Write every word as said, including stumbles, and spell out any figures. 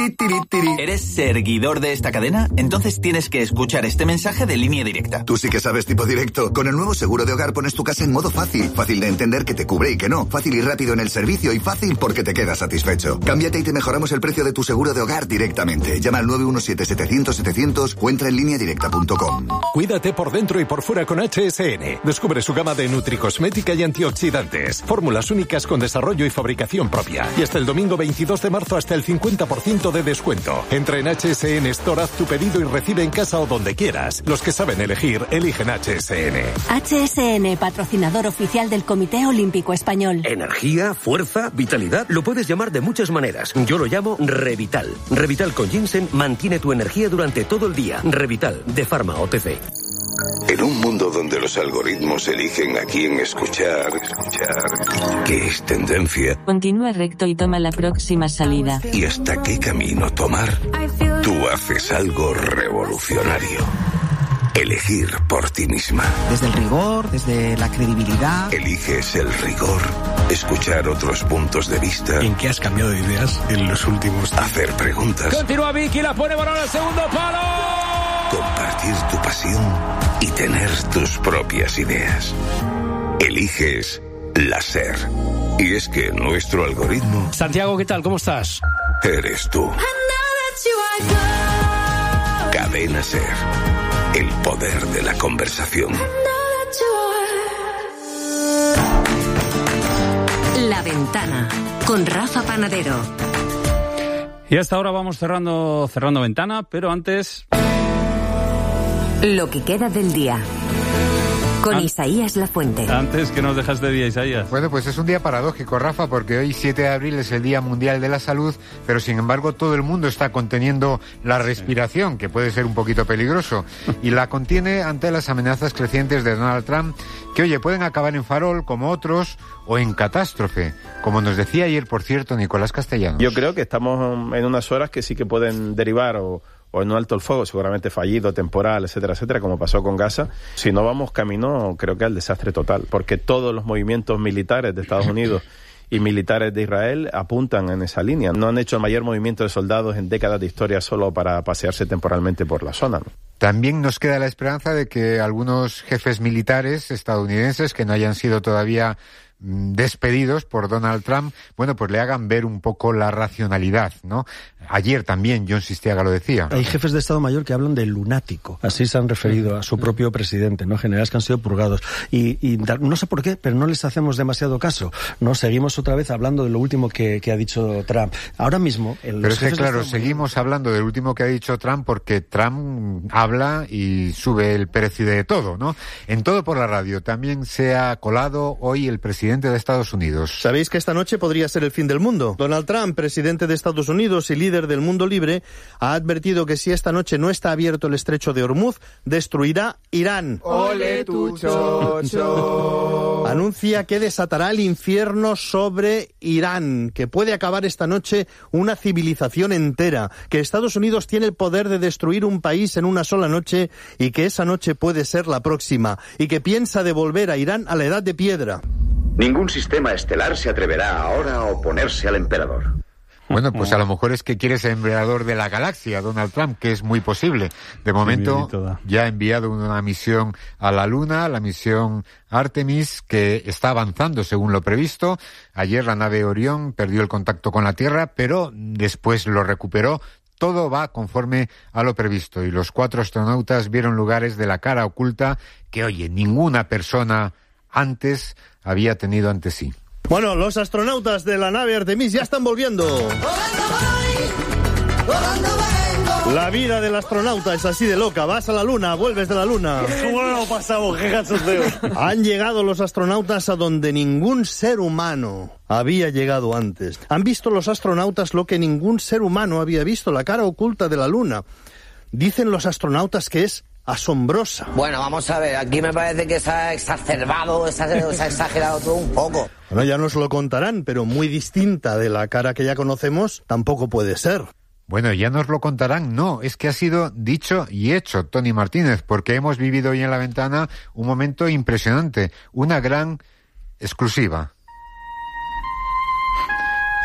Tiri, tiri, tiri. ¿Eres seguidor de esta cadena? Entonces tienes que escuchar este mensaje de Línea Directa. Tú sí que sabes tipo directo. Con el nuevo seguro de hogar pones tu casa en modo fácil. Fácil de entender que te cubre y que no. Fácil y rápido en el servicio y fácil porque te quedas satisfecho. Cámbiate y te mejoramos el precio de tu seguro de hogar directamente. Llama al nueve uno siete, setecientos, setecientos o entra en línea directa punto com. Cuídate por dentro y por fuera con H S N. Descubre su gama de nutricosmética y antioxidantes. Fórmulas únicas con desarrollo y fabricación propia. Y hasta el domingo veintidós de marzo hasta el cincuenta por ciento de descuento. Entra en H S N Store, haz tu pedido y recibe en casa o donde quieras. Los que saben elegir, eligen H S N. H S N, patrocinador oficial del Comité Olímpico Español. Energía, fuerza, vitalidad, lo puedes llamar de muchas maneras. Yo lo llamo Revital. Revital con ginseng mantiene tu energía durante todo el día. Revital, de Pharma O T C. En un mundo donde los algoritmos eligen a quién escuchar, escuchar, qué es tendencia, continúa recto y toma la próxima salida, y hasta qué camino tomar, tú haces algo revolucionario. Elegir por ti misma. Desde el rigor, desde la credibilidad. Eliges el rigor, escuchar otros puntos de vista. ¿En qué has cambiado de ideas en los últimos tiempos? Hacer preguntas. Continúa Vicky, la pone balón al segundo palo. Compartir tu pasión y tener tus propias ideas. Eliges la SER. Y es que nuestro algoritmo... Santiago, ¿qué tal? ¿Cómo estás? Eres tú. Cadena SER. El poder de la conversación. La Ventana, con Rafa Panadero. Y hasta ahora vamos cerrando, cerrando ventana, pero antes... Lo que queda del día. Con An- Isaías Lafuente. Antes que nos dejas de día, Isaías. Bueno, pues es un día paradójico, Rafa, porque hoy siete de abril es el Día Mundial de la Salud, pero sin embargo todo el mundo está conteniendo la respiración, que puede ser un poquito peligroso, y la contiene ante las amenazas crecientes de Donald Trump, que, oye, pueden acabar en farol como otros, o en catástrofe, como nos decía ayer, por cierto, Nicolás Castellanos. Yo creo que estamos en unas horas que sí que pueden derivar o... o en un alto el fuego, seguramente fallido, temporal, etcétera, etcétera, como pasó con Gaza. Si no vamos camino, creo que al desastre total, porque todos los movimientos militares de Estados Unidos y militares de Israel apuntan en esa línea. No han hecho el mayor movimiento de soldados en décadas de historia solo para pasearse temporalmente por la zona, ¿no? También nos queda la esperanza de que algunos jefes militares estadounidenses que no hayan sido todavía despedidos por Donald Trump, bueno, pues le hagan ver un poco la racionalidad, ¿no? Ayer también John Sistiaga lo decía. Hay jefes de Estado Mayor que hablan de lunático. Así se han referido a su propio presidente, ¿no? Generales que han sido purgados. Y, y no sé por qué, pero no les hacemos demasiado caso. No seguimos otra vez hablando de lo último que, que ha dicho Trump. Ahora mismo... El, pero es que, claro, seguimos hablando del último que ha dicho Trump porque Trump habla y sube el precio de todo, ¿no? En Todo por la Radio también se ha colado hoy el presidente de Estados Unidos. ¿Sabéis que esta noche podría ser el fin del mundo? Donald Trump, presidente de Estados Unidos y líder del mundo libre, ha advertido que si esta noche no está abierto el estrecho de Hormuz, destruirá Irán. ¡Ole tu chocho! Anuncia que desatará el infierno sobre Irán, que puede acabar esta noche una civilización entera, que Estados Unidos tiene el poder de destruir un país en una sola noche y que esa noche puede ser la próxima, y que piensa devolver a Irán a la edad de piedra. Ningún sistema estelar se atreverá ahora a oponerse al emperador. Bueno, pues a lo mejor es que quiere ser emperador de la galaxia, Donald Trump, que es muy posible. De momento ya ha enviado una misión a la Luna, la misión Artemis, que está avanzando según lo previsto. Ayer la nave Orión perdió el contacto con la Tierra, pero después lo recuperó. Todo va conforme a lo previsto y los cuatro astronautas vieron lugares de la cara oculta que, oye, ninguna persona antes había tenido ante sí. Bueno, los astronautas de la nave Artemis ya están volviendo. La vida del astronauta es así de loca. Vas a la luna, vuelves de la luna. Bueno, pasamos, qué cachondeo. Han llegado los astronautas a donde ningún ser humano había llegado antes. Han visto los astronautas lo que ningún ser humano había visto, la cara oculta de la luna. Dicen los astronautas que es asombrosa. Bueno, vamos a ver, aquí me parece que se ha exacerbado, se ha, se ha exagerado todo un poco. Bueno, ya nos lo contarán, pero muy distinta de la cara que ya conocemos, tampoco puede ser. Bueno, ya nos lo contarán, no, es que ha sido dicho y hecho, Tony Martínez, porque hemos vivido hoy en La Ventana un momento impresionante, una gran exclusiva.